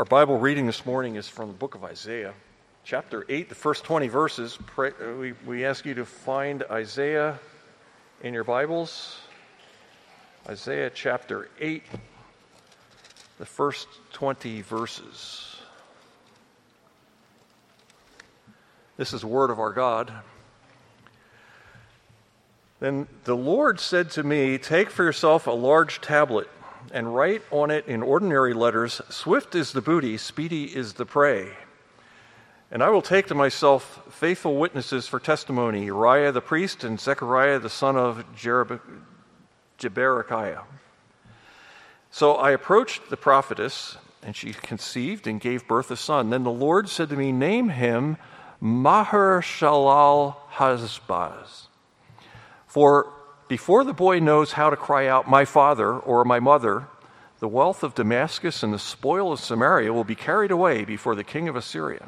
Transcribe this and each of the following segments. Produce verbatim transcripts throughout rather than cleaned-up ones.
Our Bible reading this morning is from the book of Isaiah, chapter eight, the first twenty verses. Pray, we, we ask you to find Isaiah in your Bibles. Isaiah chapter eight, the first twenty verses. This is the word of our God. Then the Lord said to me, "Take for yourself a large tablet, and write on it in ordinary letters, 'Swift is the booty, speedy is the prey.' And I will take to myself faithful witnesses for testimony, Uriah the priest and Zechariah the son of Jereb- Jeberechiah." So I approached the prophetess, and she conceived and gave birth a son. Then the Lord said to me, "Name him Maher-shalal-hash-baz. For before the boy knows how to cry out, 'My father,' or 'My mother,' the wealth of Damascus and the spoil of Samaria will be carried away before the king of Assyria."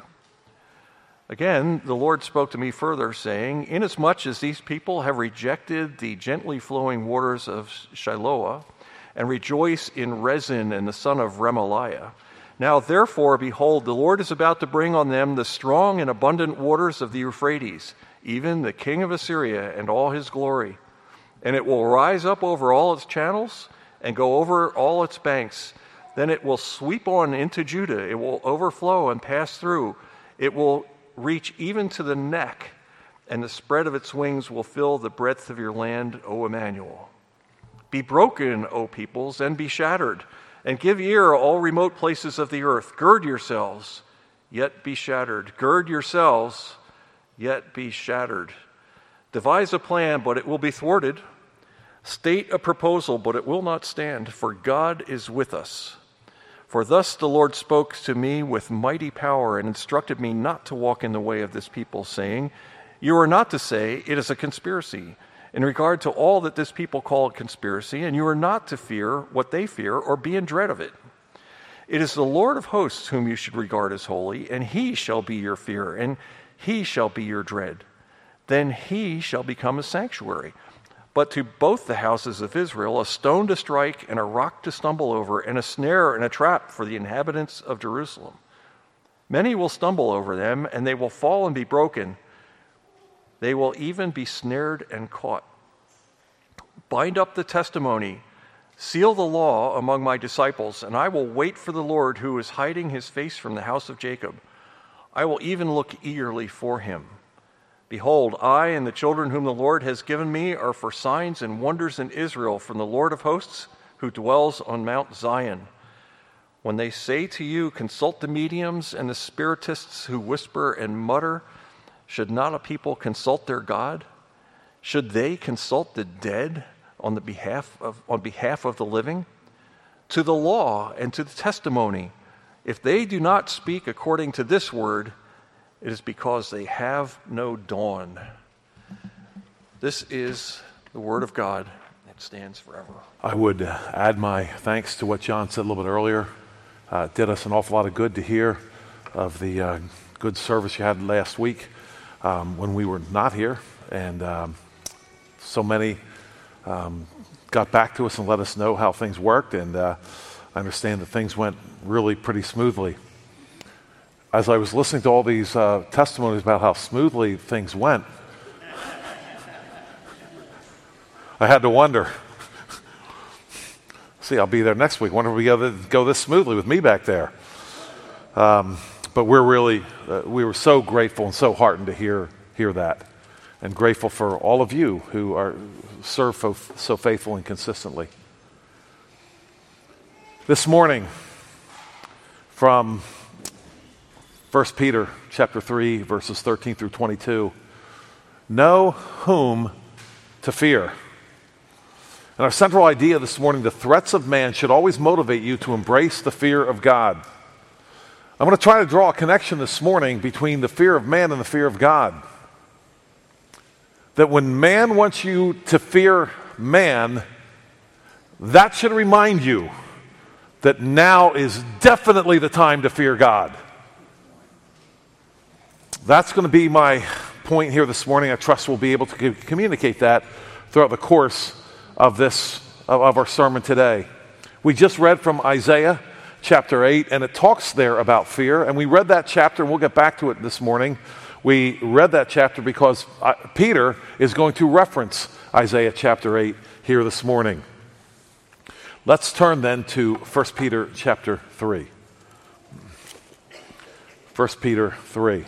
Again, the Lord spoke to me further, saying, "Inasmuch as these people have rejected the gently flowing waters of Shiloah, and rejoice in Rezin and the son of Remaliah, now therefore, behold, the Lord is about to bring on them the strong and abundant waters of the Euphrates, even the king of Assyria and all his glory. And it will rise up over all its channels and go over all its banks. Then it will sweep on into Judah. It will overflow and pass through. It will reach even to the neck, and the spread of its wings will fill the breadth of your land, O Emmanuel. Be broken, O peoples, and be shattered, and give ear, all remote places of the earth. Gird yourselves, yet be shattered. Gird yourselves, yet be shattered. Devise a plan, but it will be thwarted. State a proposal, but it will not stand, for God is with us. For thus the Lord spoke to me with mighty power and instructed me not to walk in the way of this people, saying, 'You are not to say, it is a conspiracy, in regard to all that this people call a conspiracy, and you are not to fear what they fear or be in dread of it. It is the Lord of hosts whom you should regard as holy, and he shall be your fear, and he shall be your dread. Then he shall become a sanctuary. But to both the houses of Israel, a stone to strike and a rock to stumble over, and a snare and a trap for the inhabitants of Jerusalem. Many will stumble over them, and they will fall and be broken. They will even be snared and caught. Bind up the testimony, seal the law among my disciples, and I will wait for the Lord who is hiding his face from the house of Jacob. I will even look eagerly for him. Behold, I and the children whom the Lord has given me are for signs and wonders in Israel from the Lord of hosts who dwells on Mount Zion. When they say to you, 'Consult the mediums and the spiritists who whisper and mutter,' should not a people consult their God? Should they consult the dead on the behalf of on behalf of the living? To the law and to the testimony, if they do not speak according to this word, it is because they have no dawn." This is the word of God. It stands forever. I would add my thanks to what John said a little bit earlier. Uh, it did us an awful lot of good to hear of the uh, good service you had last week um, when we were not here. And um, so many um, got back to us and let us know how things worked. And uh, I understand that things went really pretty smoothly. As I was listening to all these uh, testimonies about how smoothly things went, I had to wonder. See, I'll be there next week. Wonder if we go, go this smoothly with me back there. Um, but we're really, uh, we were so grateful and so heartened to hear hear that, and grateful for all of you who are serve so, so faithfully and consistently. This morning, from First Peter chapter three, verses thirteen through twenty-two. Know whom to fear. And our central idea this morning, the threats of man should always motivate you to embrace the fear of God. I'm going to try to draw a connection this morning between the fear of man and the fear of God. That when man wants you to fear man, that should remind you that now is definitely the time to fear God. That's going to be my point here this morning. I trust we'll be able to communicate that throughout the course of this of our sermon today. We just read from Isaiah chapter eight, and it talks there about fear. And we read that chapter, and we'll get back to it this morning. We read that chapter because uh, Peter is going to reference Isaiah chapter eight here this morning. Let's turn then to First Peter chapter three. First Peter three.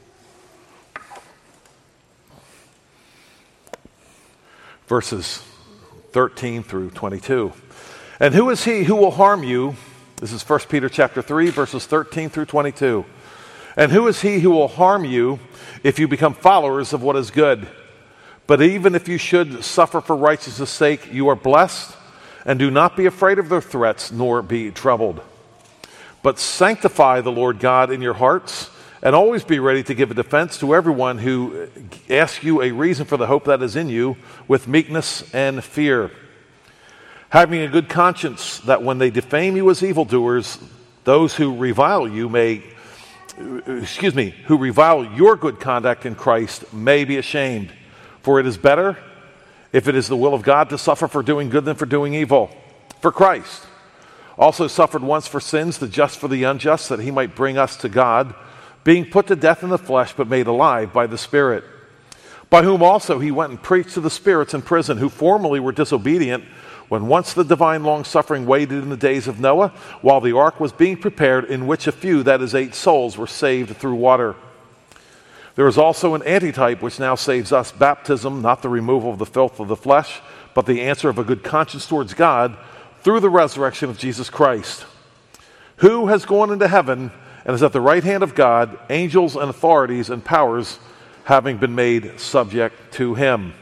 Verses thirteen through twenty-two. And who is he who will harm you? This is First Peter chapter three, verses thirteen through twenty-two. And who is he who will harm you if you become followers of what is good? But even if you should suffer for righteousness' sake, you are blessed, and do not be afraid of their threats, nor be troubled. But sanctify the Lord God in your hearts, and always be ready to give a defense to everyone who asks you a reason for the hope that is in you, with meekness and fear, having a good conscience, that when they defame you as evildoers, those who revile you may, excuse me, who revile your good conduct in Christ may be ashamed. For it is better, if it is the will of God, to suffer for doing good than for doing evil. For Christ also suffered once for sins, the just for the unjust, that he might bring us to God, being put to death in the flesh, but made alive by the Spirit, by whom also he went and preached to the spirits in prison, who formerly were disobedient, when once the divine long-suffering waited in the days of Noah, while the ark was being prepared, in which a few, that is, eight souls, were saved through water. There is also an antitype which now saves us, baptism, not the removal of the filth of the flesh, but the answer of a good conscience towards God through the resurrection of Jesus Christ, who has gone into heaven and is at the right hand of God, angels and authorities and powers having been made subject to him.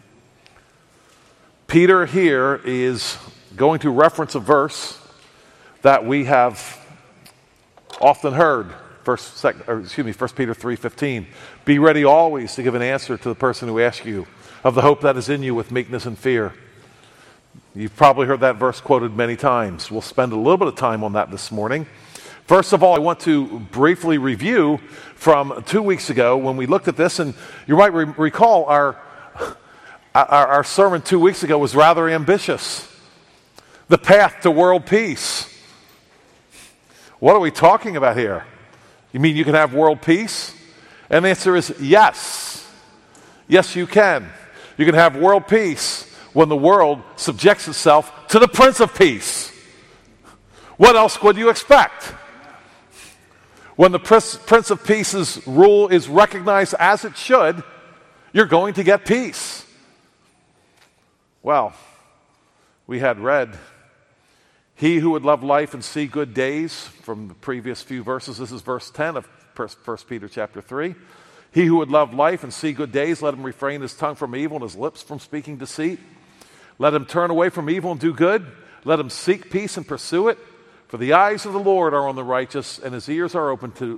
Peter here is going to reference a verse that we have often heard. First, second, or excuse me, First Peter three fifteen. Be ready always to give an answer to the person who asks you of the hope that is in you with meekness and fear. You've probably heard that verse quoted many times. We'll spend a little bit of time on that this morning. First of all, I want to briefly review from two weeks ago when we looked at this, and you might re- recall our, our our sermon two weeks ago was rather ambitious. The path to world peace. What are we talking about here? You mean you can have world peace? And the answer is yes. Yes, you can. You can have world peace when the world subjects itself to the Prince of Peace. What else would you expect? When the Prince of Peace's rule is recognized as it should, you're going to get peace. Well, we had read, he who would love life and see good days, from the previous few verses. This is verse ten of First Peter chapter three. He who would love life and see good days, let him refrain his tongue from evil and his lips from speaking deceit. Let him turn away from evil and do good. Let him seek peace and pursue it. For the eyes of the Lord are on the righteous, and his ears are open to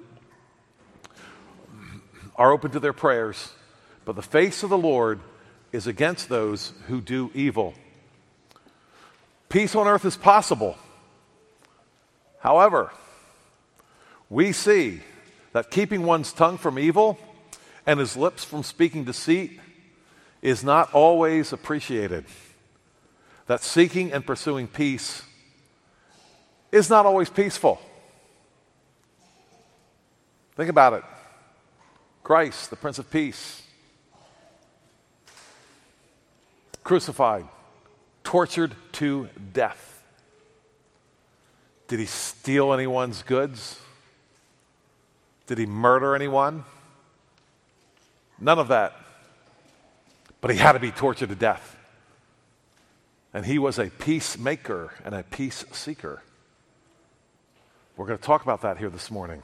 are open to their prayers. But the face of the Lord is against those who do evil. Peace on earth is possible. However, we see that keeping one's tongue from evil and his lips from speaking deceit is not always appreciated. That seeking and pursuing peace is not always peaceful. Think about it. Christ, the Prince of Peace, crucified, tortured to death. Did he steal anyone's goods? Did he murder anyone? None of that. But he had to be tortured to death. And he was a peacemaker and a peace seeker. We're going to talk about that here this morning.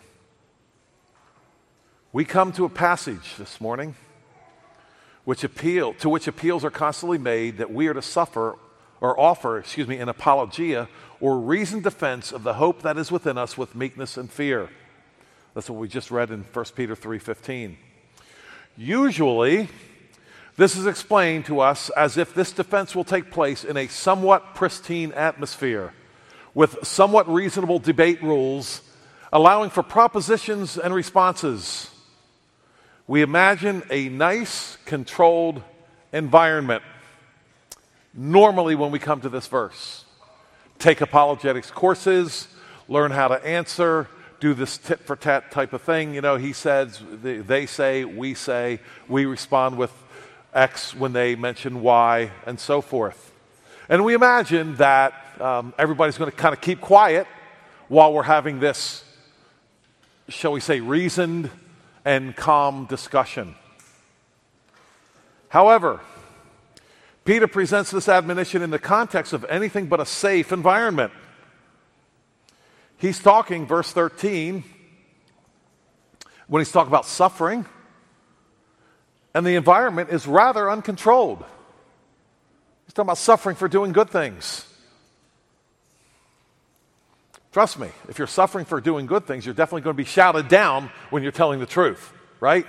We come to a passage this morning which appeal, to which appeals are constantly made that we are to suffer or offer, excuse me, an apologia or reasoned defense of the hope that is within us with meekness and fear. That's what we just read in First Peter three fifteen. Usually, this is explained to us as if this defense will take place in a somewhat pristine atmosphere with somewhat reasonable debate rules, allowing for propositions and responses. We imagine a nice, controlled environment normally when we come to this verse. Take apologetics courses, learn how to answer, do this tit for tat type of thing. You know, he says, they say, we say, we respond with X when they mention Y, and so forth. And we imagine that um, everybody's going to kind of keep quiet while we're having this, shall we say, reasoned and calm discussion. However, Peter presents this admonition in the context of anything but a safe environment. He's talking, verse thirteen, when he's talking about suffering, and the environment is rather uncontrolled. He's talking about suffering for doing good things. Trust me, if you're suffering for doing good things, you're definitely going to be shouted down when you're telling the truth, right?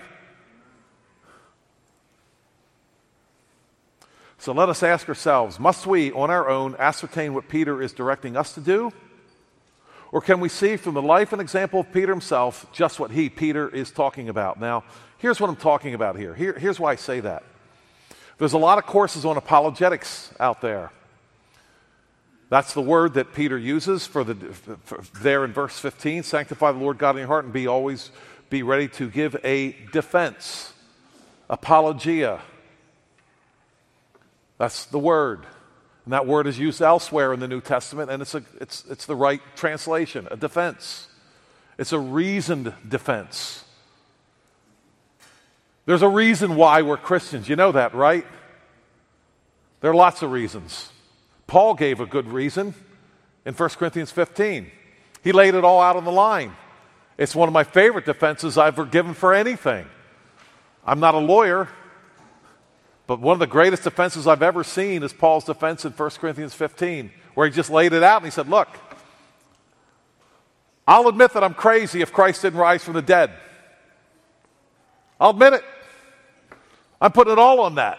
So let us ask ourselves, must we on our own ascertain what Peter is directing us to do? Or can we see from the life and example of Peter himself just what he, Peter, is talking about? Now, here's what I'm talking about here. here. Here's why I say that. There's a lot of courses on apologetics out there. That's the word that Peter uses for the for there in verse fifteen. Sanctify the Lord God in your heart and be always be ready to give a defense. Apologia. That's the word. And that word is used elsewhere in the New Testament, and it's, a, it's, it's the right translation, a defense. It's a reasoned defense. There's a reason why we're Christians. You know that, right? There are lots of reasons. Paul gave a good reason in First Corinthians fifteen. He laid it all out on the line. It's one of my favorite defenses I've ever given for anything. I'm not a lawyer, but one of the greatest defenses I've ever seen is Paul's defense in First Corinthians fifteen, where he just laid it out and he said, look, I'll admit that I'm crazy if Christ didn't rise from the dead. I'll admit it. I'm putting it all on that.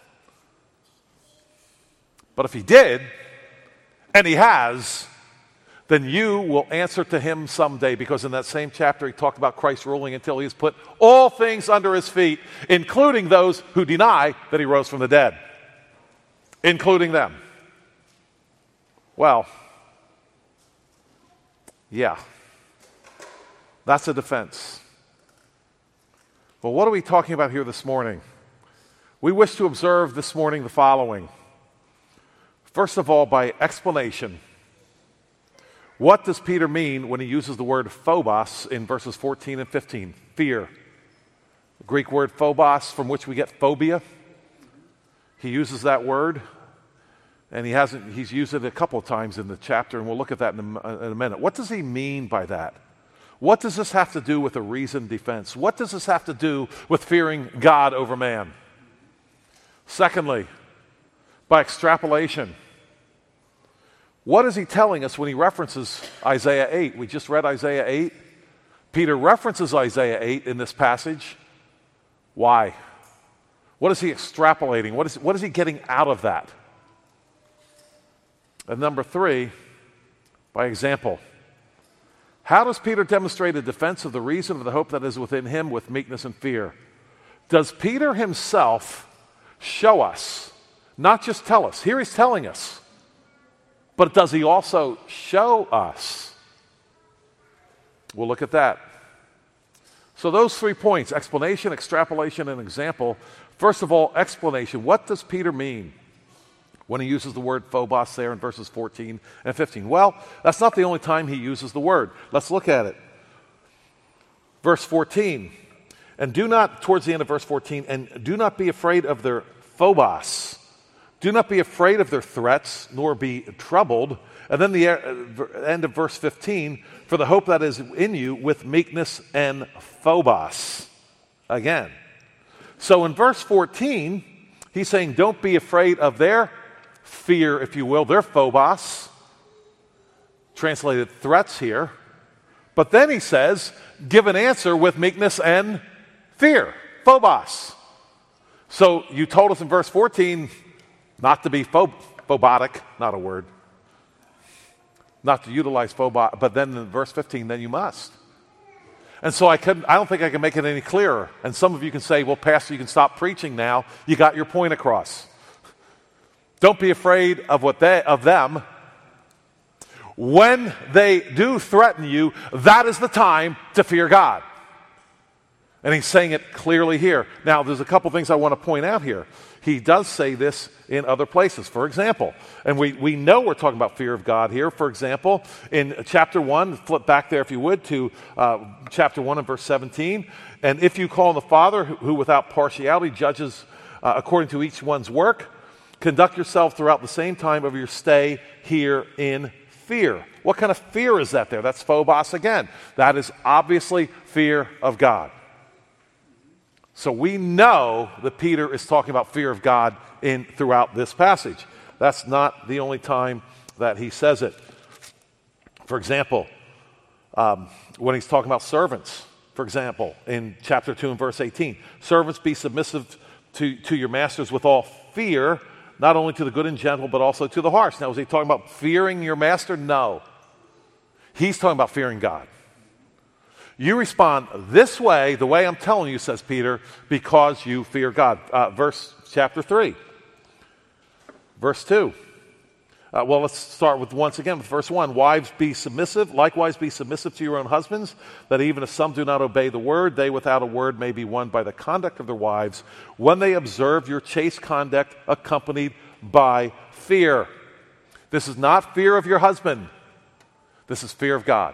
But if he did, and he has, then you will answer to him someday, because in that same chapter he talked about Christ ruling until he has put all things under his feet, including those who deny that he rose from the dead. Including them. Well, yeah, that's a defense. But what are we talking about here this morning? We wish to observe this morning the following. First of all, by explanation. What does Peter mean when he uses the word phobos in verses fourteen and fifteen? Fear. The Greek word phobos, from which we get phobia. He uses that word, and he hasn't. He's used it a couple of times in the chapter, and we'll look at that in a, in a minute. What does he mean by that? What does this have to do with a reasoned defense? What does this have to do with fearing God over man? Secondly, by extrapolation. What is he telling us when he references Isaiah eight? We just read Isaiah eight. Peter references Isaiah eight in this passage. Why? What is he extrapolating? What is, what is he getting out of that? And number three, by example. How does Peter demonstrate a defense of the reason of the hope that is within him with meekness and fear? Does Peter himself show us, not just tell us? Here he's telling us. But does he also show us? We'll look at that. So those three points, explanation, extrapolation, and example. First of all, explanation. What does Peter mean when he uses the word phobos there in verses fourteen and fifteen? Well, that's not the only time he uses the word. Let's look at it. Verse fourteen. And do not, towards the end of verse fourteen, and do not be afraid of their phobos. Do not be afraid of their threats, nor be troubled. And then the end of verse fifteen, for the hope that is in you with meekness and phobos. Again. So in verse fourteen, he's saying don't be afraid of their fear, if you will, their phobos. Translated threats here. But then he says, give an answer with meekness and fear. Phobos. So you told us in verse fourteen, not to be phob- phobotic, not a word. Not to utilize phobot, but then in verse fifteen, then you must. And so I couldn't, I don't think I can make it any clearer. And some of you can say, well, Pastor, you can stop preaching now. You got your point across. Don't be afraid of what they of them. When they do threaten you, that is the time to fear God. And he's saying it clearly here. Now, there's a couple things I want to point out here. He does say this in other places. For example, and we, we know we're talking about fear of God here. For example, in chapter one, flip back there if you would to uh, chapter one and verse seventeen. And if you call on the Father, who, who without partiality judges uh, according to each one's work, conduct yourself throughout the same time of your stay here in fear. What kind of fear is that there? That's phobos again. That is obviously fear of God. So we know that Peter is talking about fear of God in throughout this passage. That's not the only time that he says it. For example, um, when he's talking about servants, for example, in chapter two and verse eighteen, servants be submissive to, to your masters with all fear, not only to the good and gentle, but also to the harsh. Now, is he talking about fearing your master? No. He's talking about fearing God. You respond this way, the way I'm telling you, says Peter, because you fear God. Uh, verse chapter three. Verse two. Uh, well, let's start with once again with verse one. Wives, be submissive. Likewise, be submissive to your own husbands, that even if some do not obey the word, they without a word may be won by the conduct of their wives, when they observe your chaste conduct accompanied by fear. This is not fear of your husband. This is fear of God.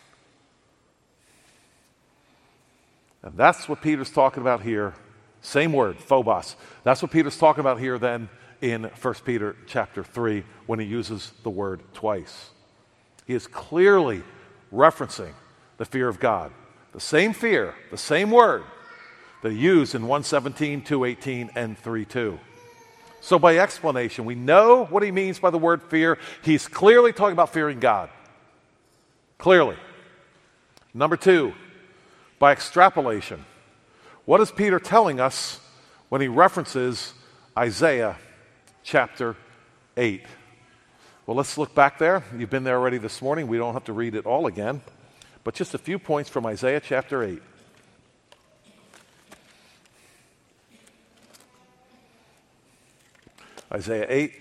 And that's what Peter's talking about here. Same word, phobos. That's what Peter's talking about here then in First Peter chapter three when he uses the word twice. He is clearly referencing the fear of God. The same fear, the same word that he used in one seventeen, two eighteen, and three two. So by explanation, we know what he means by the word fear. He's clearly talking about fearing God. Clearly. Number two, by extrapolation, what is Peter telling us when he references Isaiah chapter eight? Well, let's look back there. You've been there already this morning. We don't have to read it all again, but just a few points from Isaiah chapter eight. Isaiah eight.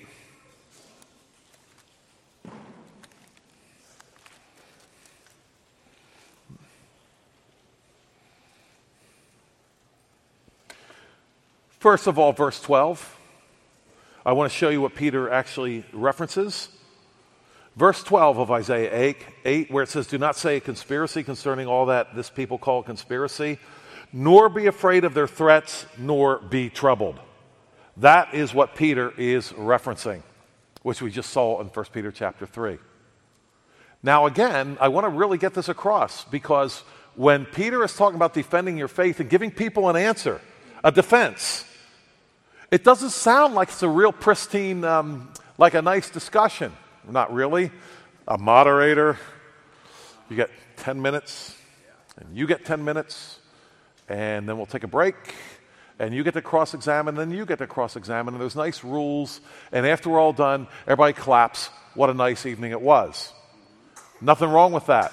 First of all, verse twelve. I want to show you what Peter actually references. Verse twelve of Isaiah eight, where it says, do not say a conspiracy concerning all that this people call conspiracy, nor be afraid of their threats, nor be troubled. That is what Peter is referencing, which we just saw in First Peter chapter three. Now again, I want to really get this across, because when Peter is talking about defending your faith and giving people an answer, a defense, it doesn't sound like it's a real pristine, um, like a nice discussion. Not really. A moderator, you get ten minutes, and you get ten minutes, and then we'll take a break, and you get to cross-examine, and then you get to cross-examine, and there's nice rules, and after we're all done, everybody claps. What a nice evening it was. Nothing wrong with that.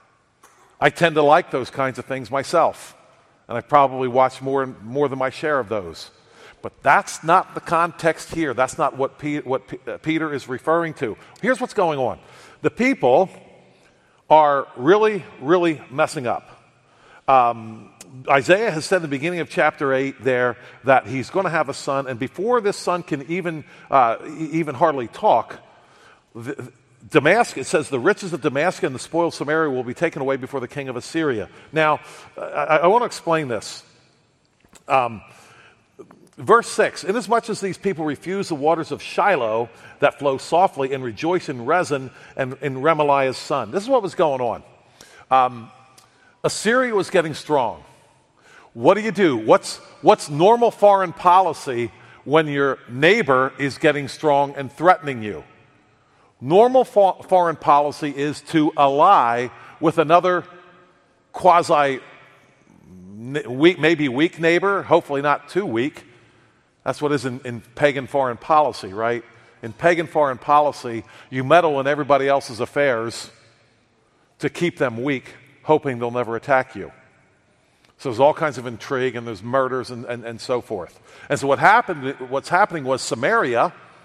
I tend to like those kinds of things myself, and I probably watch more, more than my share of those. But that's not the context here. That's not what, P- what P- uh, Peter is referring to. Here's what's going on. The people are really, really messing up. Um, Isaiah has said in the beginning of chapter eight there that he's going to have a son, and before this son can even, uh, even hardly talk, the, Damascus, it says, the riches of Damascus and the spoil of Samaria will be taken away before the king of Assyria. Now, I, I want to explain this. Um, Verse six, inasmuch as these people refuse the waters of Shiloh that flow softly and rejoice in Rezin and in Remaliah's son. This is what was going on. Um, Assyria was getting strong. What do you do? What's, what's normal foreign policy when your neighbor is getting strong and threatening you? Normal fo- foreign policy is to ally with another quasi, weak, maybe weak neighbor, hopefully not too weak. That's what is in, in pagan foreign policy, right? In pagan foreign policy, you meddle in everybody else's affairs to keep them weak, hoping they'll never attack you. So there's all kinds of intrigue, and there's murders and, and, and so forth. And so what happened, what's happening was Samaria,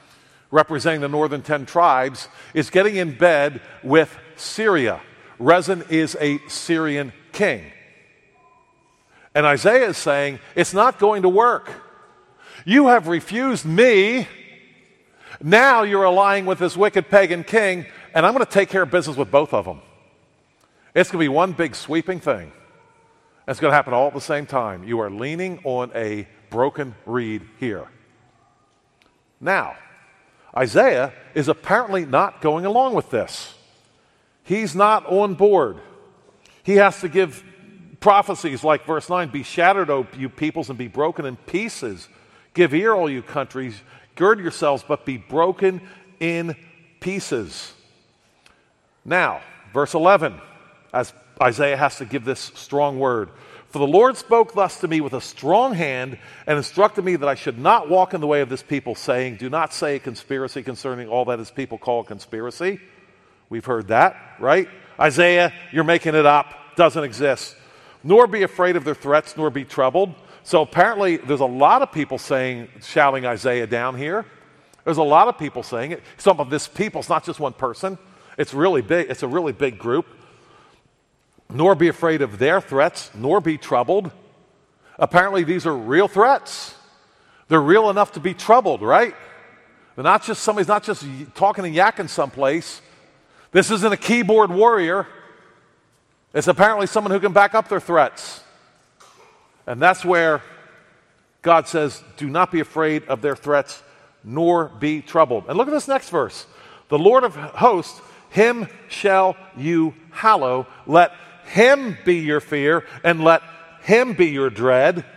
representing the northern ten tribes, is getting in bed with Syria. Rezin is a Syrian king. And Isaiah is saying, it's not going to work. You have refused me. Now you're allying with this wicked pagan king, and I'm going to take care of business with both of them. It's going to be one big sweeping thing. It's going to happen all at the same time. You are leaning on a broken reed here. Now, Isaiah is apparently not going along with this. He's not on board. He has to give prophecies like verse nine, be shattered, O you peoples, and be broken in pieces. Give ear, all you countries. Gird yourselves, but be broken in pieces. Now, verse eleven, as Isaiah has to give this strong word. For the Lord spoke thus to me with a strong hand and instructed me that I should not walk in the way of this people, saying, do not say a conspiracy concerning all that his people call a conspiracy. We've heard that, right? Isaiah, you're making it up. Doesn't exist. Nor be afraid of their threats, nor be troubled. So apparently there's a lot of people saying, shouting Isaiah down here. There's a lot of people saying it. Some of this people, it's not just one person. It's really big. It's a really big group. Nor be afraid of their threats, nor be troubled. Apparently these are real threats. They're real enough to be troubled, right? They're not just, somebody's not just talking and yakking someplace. This isn't a keyboard warrior. It's apparently someone who can back up their threats. And that's where God says, do not be afraid of their threats, nor be troubled. And look at this next verse. The Lord of hosts, him shall you hallow. Let him be your fear, and let him be your dread.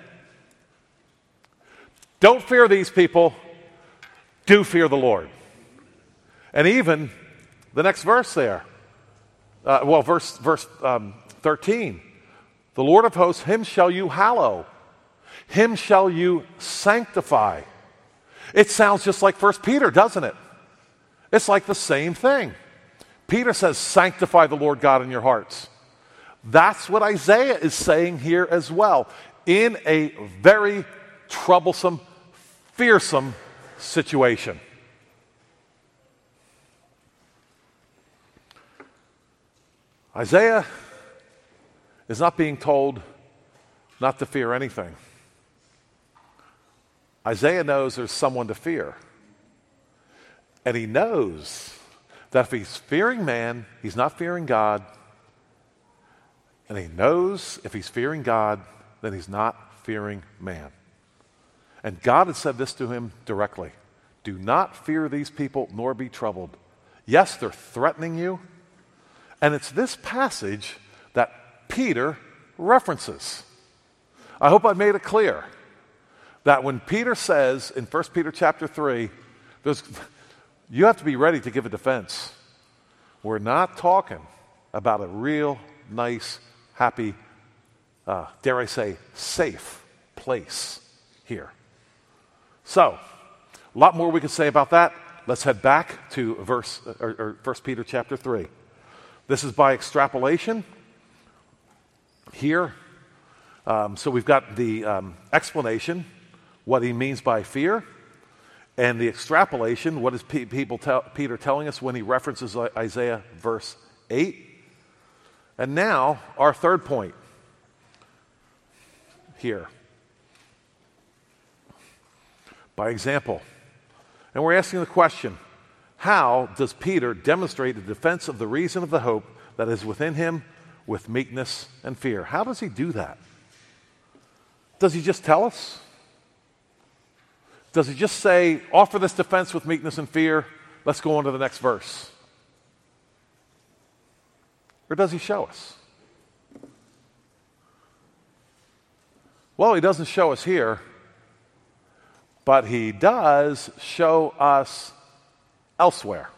Don't fear these people. Do fear the Lord. And even the next verse there, uh, well, verse, verse um, thirteen. The Lord of hosts, him shall you hallow. Him shall you sanctify. It sounds just like First Peter, doesn't it? It's like the same thing. Peter says, sanctify the Lord God in your hearts. That's what Isaiah is saying here as well, in a very troublesome, fearsome situation. Isaiah is not being told not to fear anything. Isaiah knows there's someone to fear. And he knows that if he's fearing man, he's not fearing God. And he knows if he's fearing God, then he's not fearing man. And God had said this to him directly. Do not fear these people, nor be troubled. Yes, they're threatening you. And it's this passage that Peter references. I hope I made it clear that when Peter says in First Peter chapter three, there's, you have to be ready to give a defense. We're not talking about a real nice, happy, uh, dare I say, safe place here. So, a lot more we could say about that. Let's head back to verse or, or First Peter chapter three. This is by extrapolation here. Um, so we've got the um, explanation, what he means by fear, and the extrapolation, what is pe- people tell, Peter telling us when he references Isaiah verse eight. And now, our third point here. By example. And we're asking the question, how does Peter demonstrate the defense of the reason of the hope that is within him with meekness and fear? How does he do that? Does he just tell us? Does he just say, offer this defense with meekness and fear, let's go on to the next verse? Or does he show us? Well, he doesn't show us here, but he does show us elsewhere.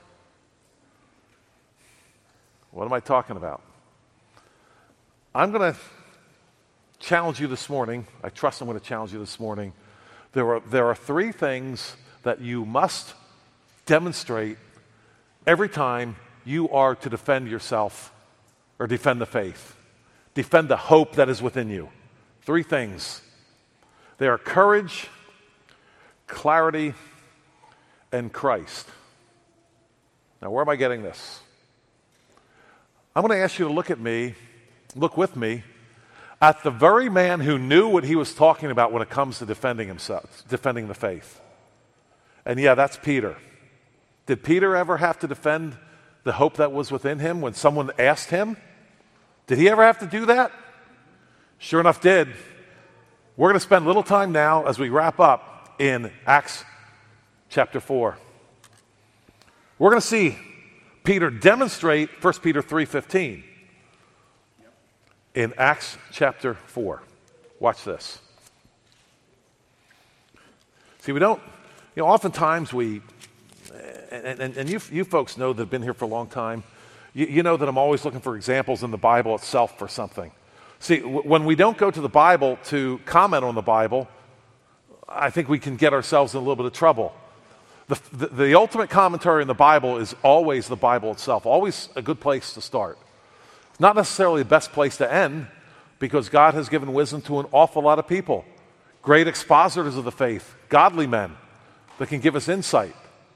What am I talking about? I'm going to challenge you this morning. I trust I'm going to challenge you this morning. There are, there are three things that you must demonstrate every time you are to defend yourself or defend the faith. Defend the hope that is within you. Three things. They are courage, clarity, and Christ. Now, where am I getting this? I'm going to ask you to look at me, look with me, at the very man who knew what he was talking about when it comes to defending himself, defending the faith. And yeah, that's Peter. Did Peter ever have to defend the hope that was within him when someone asked him? Did he ever have to do that? Sure enough, did. We're going to spend a little time now as we wrap up in Acts chapter four. We're going to see Peter demonstrate First Peter three fifteen in Acts chapter four. Watch this. See, we don't, you know, oftentimes we, and, and, and you, you folks know that have been here for a long time, you, you know that I'm always looking for examples in the Bible itself for something. See, w- when we don't go to the Bible to comment on the Bible, I think we can get ourselves in a little bit of trouble. The, the, the ultimate commentary in the Bible is always the Bible itself, always a good place to start. It's not necessarily the best place to end, because God has given wisdom to an awful lot of people, great expositors of the faith, godly men that can give us insight.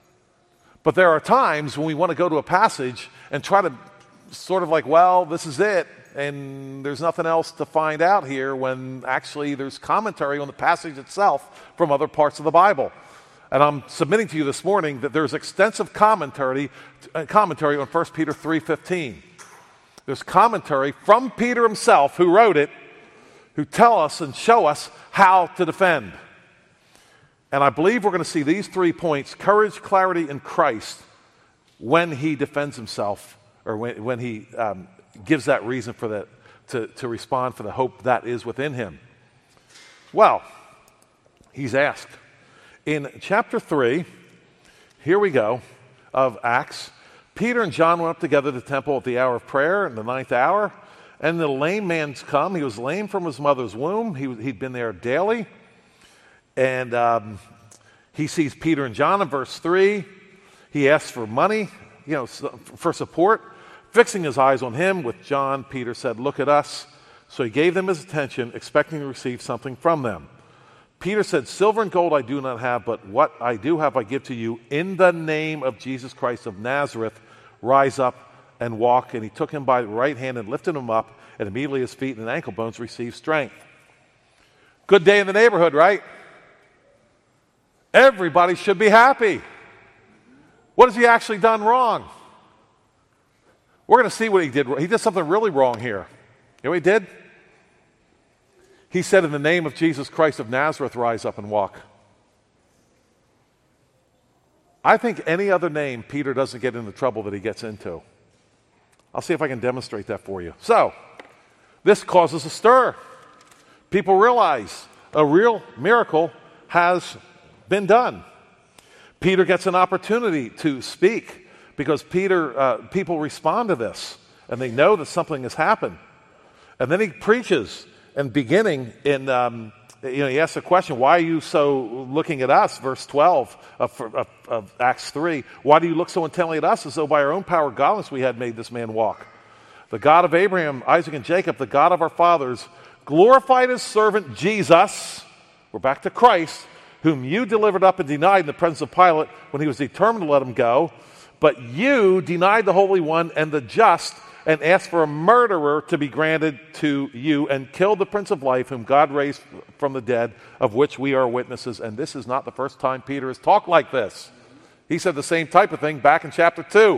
But there are times when we want to go to a passage and try to sort of like, well, this is it, and there's nothing else to find out here, when actually there's commentary on the passage itself from other parts of the Bible. And I'm submitting to you this morning that there's extensive commentary, uh, commentary on First Peter three fifteen. There's commentary from Peter himself, who wrote it, who tell us and show us how to defend. And I believe we're going to see these three points: courage, clarity, and Christ, when he defends himself, or when, when he um, gives that reason for that, to, to respond for the hope that is within him. Well, he's asked. In chapter three, here we go, of Acts, Peter and John went up together to the temple at the hour of prayer, in the ninth hour, and the lame man's come. He was lame from his mother's womb. He, he'd been there daily. And um, he sees Peter and John in verse three. He asks for money, you know, for support. Fixing his eyes on him with John, Peter said, "Look at us." So he gave them his attention, expecting to receive something from them. Peter said, "Silver and gold I do not have, but what I do have I give to you. In the name of Jesus Christ of Nazareth, rise up and walk." And he took him by the right hand and lifted him up, and immediately his feet and ankle bones received strength. Good day in the neighborhood, right? Everybody should be happy. What has he actually done wrong? We're going to see what he did. He did something really wrong here. You know what he did? He said, "In the name of Jesus Christ of Nazareth, rise up and walk." I think any other name, Peter doesn't get into the trouble that he gets into. I'll see if I can demonstrate that for you. So, this causes a stir. People realize a real miracle has been done. Peter gets an opportunity to speak, because Peter, uh, people respond to this, and they know that something has happened. And then he preaches. And beginning in, um, you know, he asks a question, "Why are you so looking at us?" Verse twelve of, of, of Acts three. "Why do you look so intently at us, as though by our own power and godliness we had made this man walk? The God of Abraham, Isaac, and Jacob, the God of our fathers, glorified his servant Jesus," we're back to Christ, "whom you delivered up and denied in the presence of Pilate when he was determined to let him go. But you denied the Holy One and the just, and asked for a murderer to be granted to you, and killed the Prince of Life, whom God raised from the dead, of which we are witnesses." And this is not the first time Peter has talked like this. He said the same type of thing back in chapter two.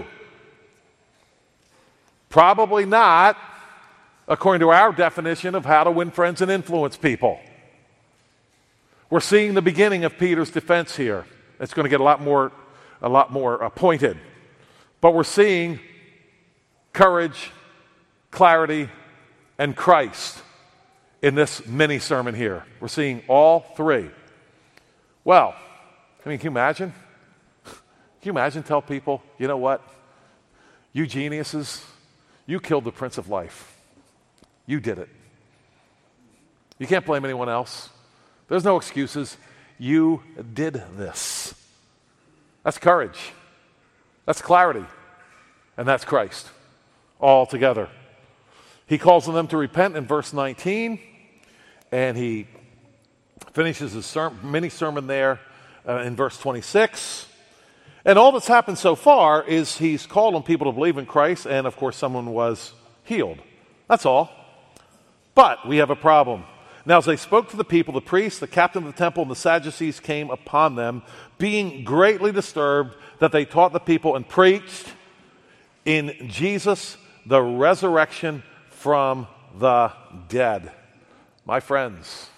Probably not according to our definition of how to win friends and influence people. We're seeing the beginning of Peter's defense here. It's going to get a lot more, a lot more uh, pointed. But we're seeing courage, clarity, and Christ in this mini sermon here. We're seeing all three. Well, I mean, can you imagine? Can you imagine tell people, you know what? You geniuses, you killed the Prince of Life. You did it. You can't blame anyone else. There's no excuses. You did this. That's courage. That's clarity. And that's Christ. All together. He calls on them to repent in verse nineteen, and he finishes his ser- mini sermon there uh, in verse twenty-six. And all that's happened so far is he's called on people to believe in Christ, and of course someone was healed. That's all. But we have a problem. Now, as they spoke to the people, the priests, the captain of the temple, and the Sadducees came upon them, being greatly disturbed that they taught the people and preached in Jesus the resurrection from the dead. My friends,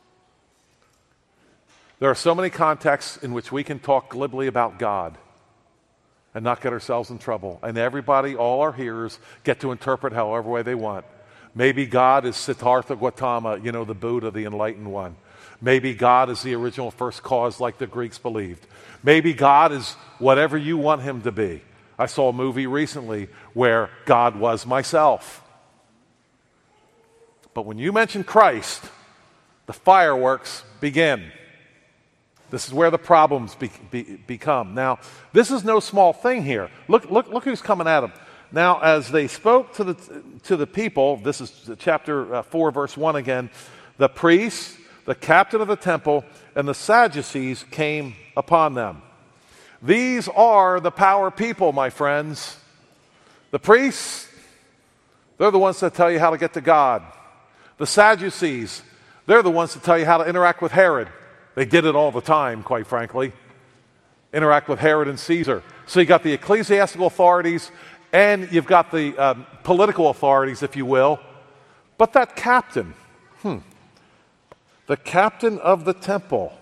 there are so many contexts in which we can talk glibly about God and not get ourselves in trouble. And everybody, all our hearers, get to interpret however way they want. Maybe God is Siddhartha Gautama, you know, the Buddha, the enlightened one. Maybe God is the original first cause like the Greeks believed. Maybe God is whatever you want him to be. I saw a movie recently where God was myself. But when you mention Christ, the fireworks begin. This is where the problems be, be, become. Now, this is no small thing here. Look, look, look who's coming at them. Now, as they spoke to the to the people, this is chapter uh, four, verse one again, the priests, the captain of the temple, and the Sadducees came upon them. These are the power people, my friends. The priests, they're the ones that tell you how to get to God. The Sadducees, they're the ones that tell you how to interact with Herod. They did it all the time, quite frankly. Interact with Herod and Caesar. So you got the ecclesiastical authorities, and you've got the um, political authorities, if you will. But that captain, hmm, the captain of the temple.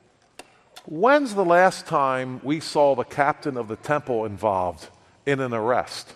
When's the last time we saw the captain of the temple involved in an arrest?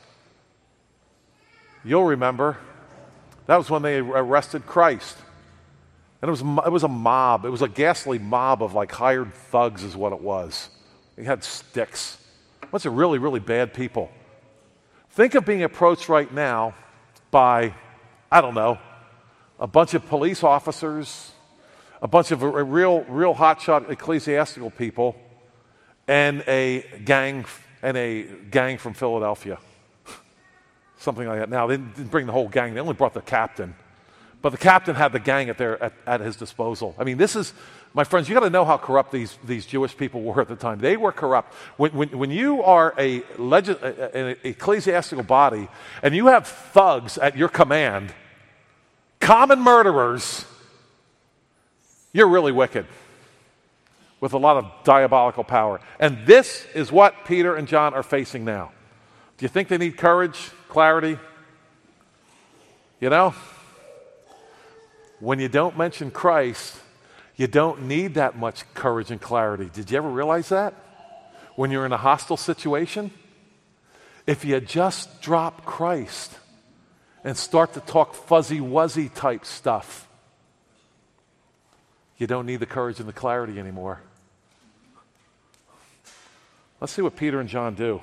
You'll remember. That was when they arrested Christ. And it was, it was a mob. It was a ghastly mob of like hired thugs is what it was. They had sticks. A bunch of really, really bad people. Think of being approached right now by, I don't know, a bunch of police officers, a bunch of real, real hotshot ecclesiastical people, and a gang, and a gang from Philadelphia. Something like that. Now, they didn't bring the whole gang. They only brought the captain. But the captain had the gang at, their, at, at his disposal. I mean, this is, my friends, you got to know how corrupt these, these Jewish people were at the time. They were corrupt. When, when, when you are a legis- an ecclesiastical body and you have thugs at your command, common murderers, you're really wicked with a lot of diabolical power. And this is what Peter and John are facing now. Do you think they need courage, clarity? You know? When you don't mention Christ, you don't need that much courage and clarity. Did you ever realize that? When you're in a hostile situation? If you just drop Christ and start to talk fuzzy-wuzzy type stuff, you don't need the courage and the clarity anymore. Let's see what Peter and John do.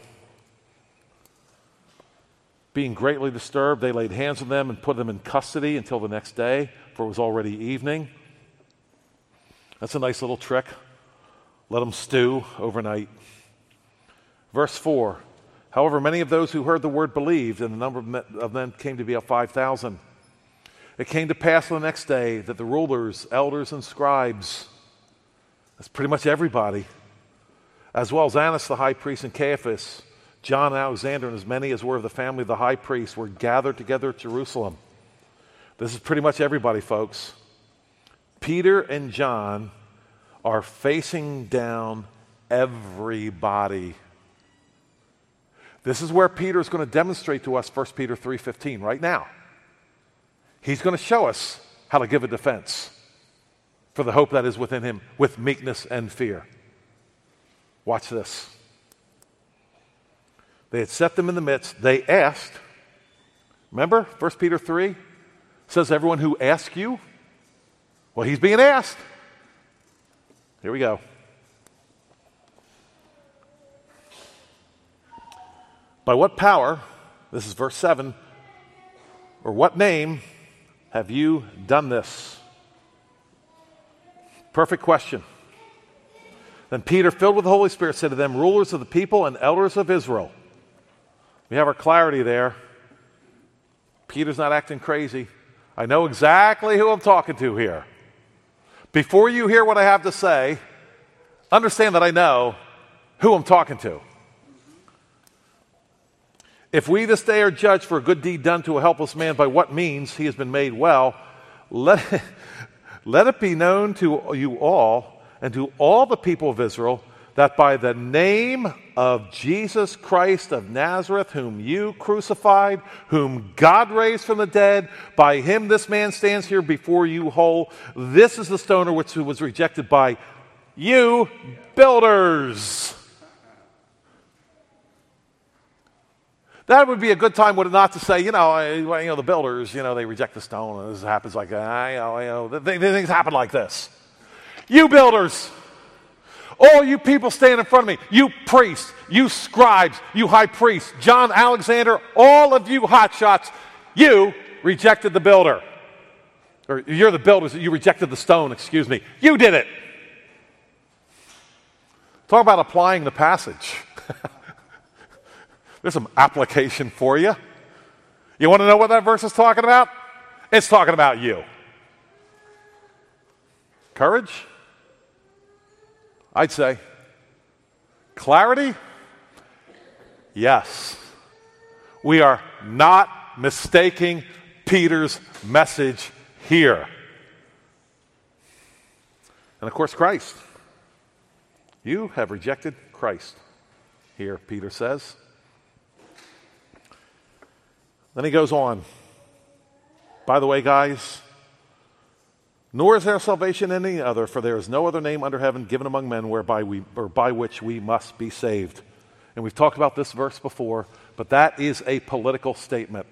Being greatly disturbed, they laid hands on them and put them in custody until the next day, for it was already evening. That's a nice little trick. Let them stew overnight. Verse four, however, many of those who heard the word believed, and the number of them came to be about five thousand. It came to pass on the next day that the rulers, elders, and scribes, that's pretty much everybody, as well as Annas the high priest and Caiaphas, John and Alexander, and as many as were of the family of the high priest, were gathered together at Jerusalem. This is pretty much everybody, folks. Peter and John are facing down everybody. This is where Peter is going to demonstrate to us First Peter three fifteen right now. He's going to show us how to give a defense for the hope that is within him with meekness and fear. Watch this. They had set them in the midst. They asked. Remember, First Peter three says everyone who asks you. Well, he's being asked. Here we go. By what power, this is verse seven, or what name have you done this? Perfect question. Then Peter, filled with the Holy Spirit, said to them, rulers of the people and elders of Israel. We have our clarity there. Peter's not acting crazy. I know exactly who I'm talking to here. Before you hear what I have to say, understand that I know who I'm talking to. If we this day are judged for a good deed done to a helpless man, by what means he has been made well, let it, let it be known to you all and to all the people of Israel that by the name of Jesus Christ of Nazareth, whom you crucified, whom God raised from the dead, by him this man stands here before you whole. This is the stoner which was rejected by you builders. That would be a good time, would it not, to say, you know, you know, the builders, you know, they reject the stone, and this happens like that. You know, you know, the, the things happen like this. You builders, all you people stand in front of me, you priests, you scribes, you high priests, John Alexander, all of you hotshots, you rejected the builder. Or you're the builders, you rejected the stone, excuse me. You did it. Talk about applying the passage. There's some application for you. You want to know what that verse is talking about? It's talking about you. Courage? I'd say. Clarity? Yes. We are not mistaking Peter's message here. And of course, Christ. You have rejected Christ. Here, Peter says. Then he goes on. By the way, guys, nor is there salvation in any other, for there is no other name under heaven given among men whereby we, or by which we must be saved. And we've talked about this verse before, but that is a political statement.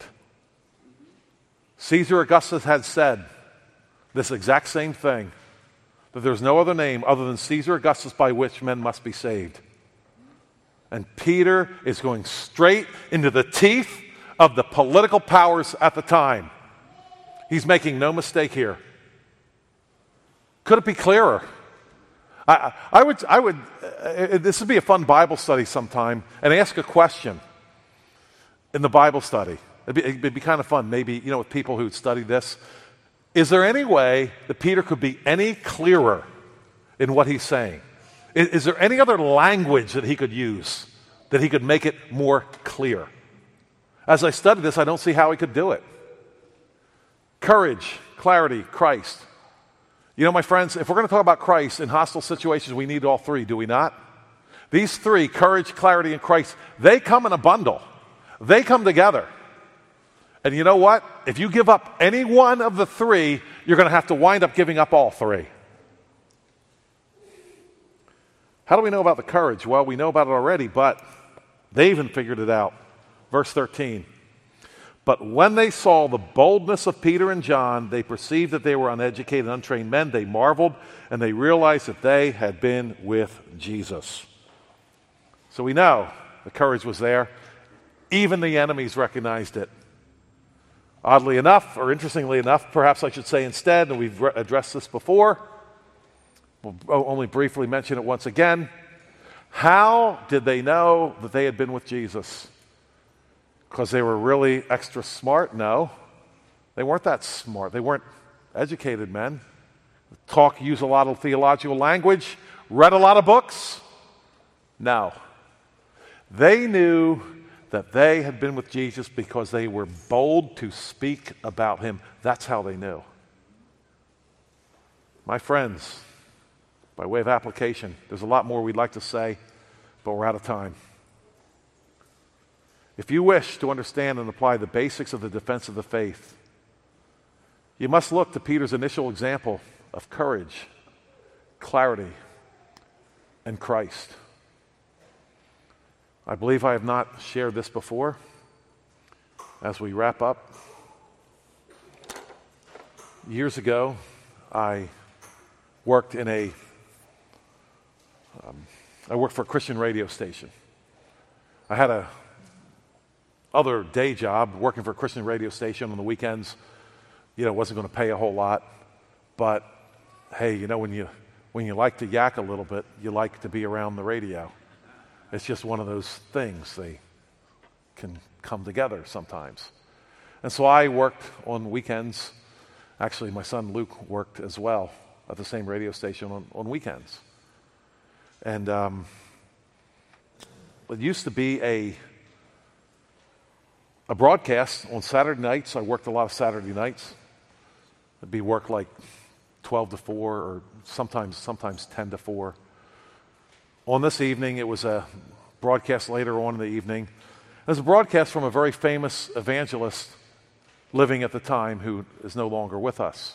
Caesar Augustus had said this exact same thing, that there's no other name other than Caesar Augustus by which men must be saved. And Peter is going straight into the teeth of the political powers at the time. He's making no mistake here. Could it be clearer? I, I would, I would. Uh, this would be a fun Bible study sometime, and ask a question in the Bible study. It'd be, it'd be kind of fun, maybe, you know, with people who study this. Is there any way that Peter could be any clearer in what he's saying? Is, is there any other language that he could use that he could make it more clear? As I study this, I don't see how he could do it. Courage, clarity, Christ. You know, my friends, if we're going to talk about Christ in hostile situations, we need all three, do we not? These three, courage, clarity, and Christ, they come in a bundle. They come together. And you know what? If you give up any one of the three, you're going to have to wind up giving up all three. How do we know about the courage? Well, we know about it already, but they even figured it out. Verse thirteen, but when they saw the boldness of Peter and John, they perceived that they were uneducated, untrained men. They marveled, and they realized that they had been with Jesus. So we know the courage was there. Even the enemies recognized it. Oddly enough, or interestingly enough, perhaps I should say instead, and we've re- addressed this before, we'll only briefly mention it once again. How did they know that they had been with Jesus? Because they were really extra smart? No. They weren't that smart. They weren't educated men. Talk, use a lot of theological language, read a lot of books? No. They knew that they had been with Jesus because they were bold to speak about him. That's how they knew. My friends, by way of application, there's a lot more we'd like to say, but we're out of time. If you wish to understand and apply the basics of the defense of the faith, you must look to Peter's initial example of courage, clarity, and Christ. I believe I have not shared this before. As we wrap up, years ago, I worked in a, um, I worked for a Christian radio station. I had a other day job working for a Christian radio station on the weekends. You know, wasn't going to pay a whole lot, but hey, you know, when you when you like to yak a little bit, you like to be around the radio. It's just one of those things. They can come together sometimes. And so I worked on weekends. Actually, my son Luke worked as well at the same radio station on, on weekends. And um, it used to be a, a broadcast on Saturday nights. I worked a lot of Saturday nights. It'd be work like twelve to four or sometimes sometimes ten to four. On this evening, it was a broadcast later on in the evening. It was a broadcast from a very famous evangelist living at the time who is no longer with us.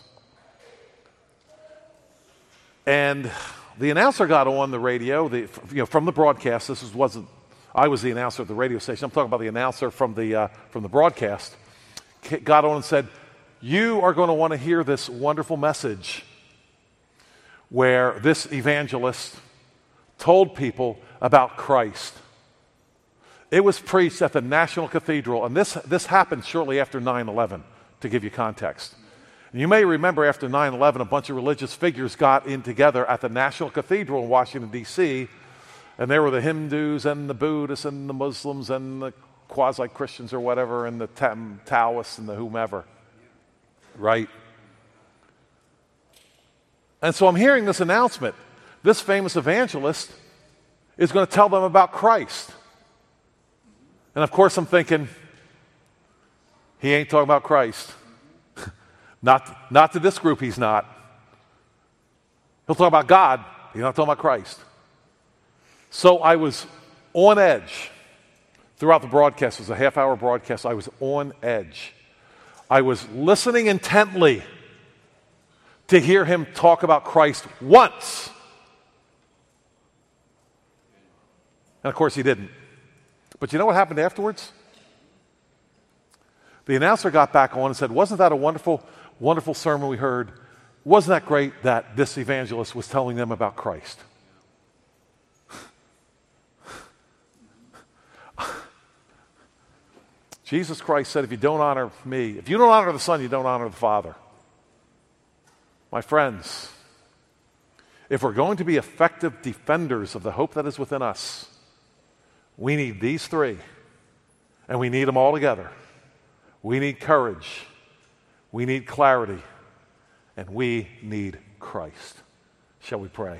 And the announcer got on the radio, the, you know, from the broadcast. This was, wasn't, I was the announcer of the radio station. I'm talking about the announcer from the, uh, from the broadcast. Got on and said, "You are going to want to hear this wonderful message where this evangelist told people about Christ." It was preached at the National Cathedral, and this, this happened shortly after nine eleven, to give you context. And you may remember after nine eleven, a bunch of religious figures got in together at the National Cathedral in Washington, D C, and there were the Hindus and the Buddhists and the Muslims and the quasi-Christians or whatever, and the Taoists and the whomever, right? And so I'm hearing this announcement. This famous evangelist is going to tell them about Christ. And of course I'm thinking, he ain't talking about Christ. not, not to this group, he's not. He'll talk about God, he's not talking about Christ. So I was on edge throughout the broadcast. It was a half-hour broadcast. I was on edge. I was listening intently to hear him talk about Christ once. And of course he didn't. But you know what happened afterwards? The announcer got back on and said, "Wasn't that a wonderful, wonderful sermon we heard? Wasn't that great that this evangelist was telling them about Christ?" Jesus Christ said, if you don't honor me, if you don't honor the Son, you don't honor the Father. My friends, if we're going to be effective defenders of the hope that is within us, we need these three, and we need them all together. We need courage, we need clarity, and we need Christ. Shall we pray?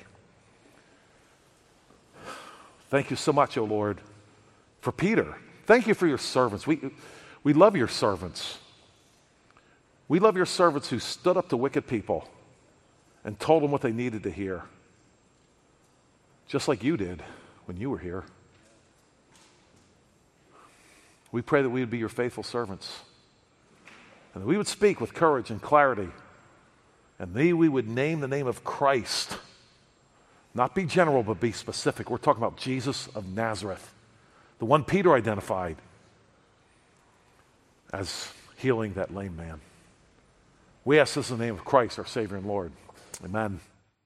Thank you so much, O Lord, for Peter. Thank you for your servants. We, we love your servants. We love your servants who stood up to wicked people and told them what they needed to hear, just like you did when you were here. We pray that we would be your faithful servants, and that we would speak with courage and clarity, and that we would name the name of Christ. Not be general, but be specific. We're talking about Jesus of Nazareth, the one Peter identified as healing that lame man. We ask this in the name of Christ, our Savior and Lord. Amen.